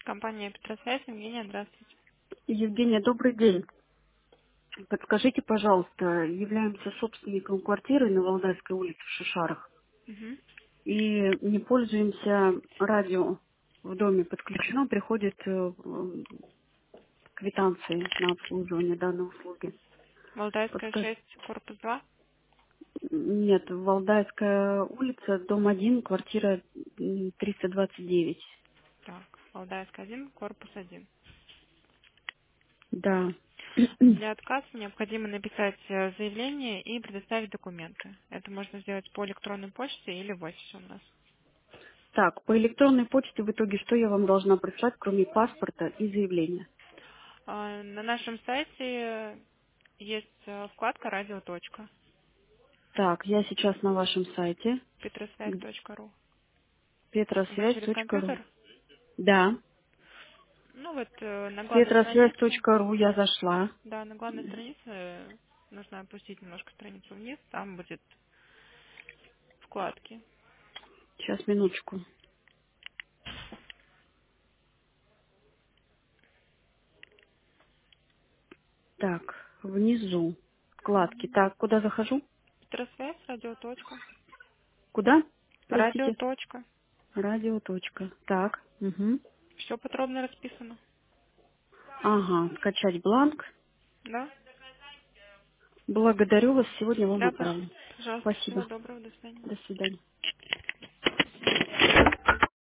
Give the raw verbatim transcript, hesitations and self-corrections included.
Компания Петросвязь, Евгения, здравствуйте. Евгения, добрый день. Подскажите, пожалуйста, являемся собственником квартиры на Валдайской улице в Шишарах Мгм. и не пользуемся радио в доме подключено, приходит э, м, квитанции на обслуживание данной услуги. Валдайская Подскажите, шесть, корпус два. нет, Валдайская улица, дом один, квартира м, триста двадцать девять. Так, Валдайская один, корпус один. Да. Для отказа необходимо написать э, заявление и предоставить документы. Это можно сделать по электронной почте или в офисе у нас. Так, по электронной почте в итоге что я вам должна прислать, кроме паспорта и заявления? А, На нашем сайте есть э, вкладка «Радио. Точка». Так, я сейчас на вашем сайте. петросвязь точка ру. Вы Петросвязь через точка ру. компьютер? Да. Ну вот э, на главной Петросвязь странице, точка ру я зашла. да, на главной странице э, нужно опустить немножко страницу вниз, там будет вкладки. Сейчас, минуточку. Так, внизу. Вкладки. Так, куда захожу? Петросвязь, радио. Точка. Куда? Радио. Простите. Точка. Радио. Точка. Так. Угу. Все подробно расписано. Ага, скачать бланк. Да? Благодарю вас. Сегодня вам Да, пож- отправлю. пожалуйста, всего Спасибо. доброго, до свидания. До свидания.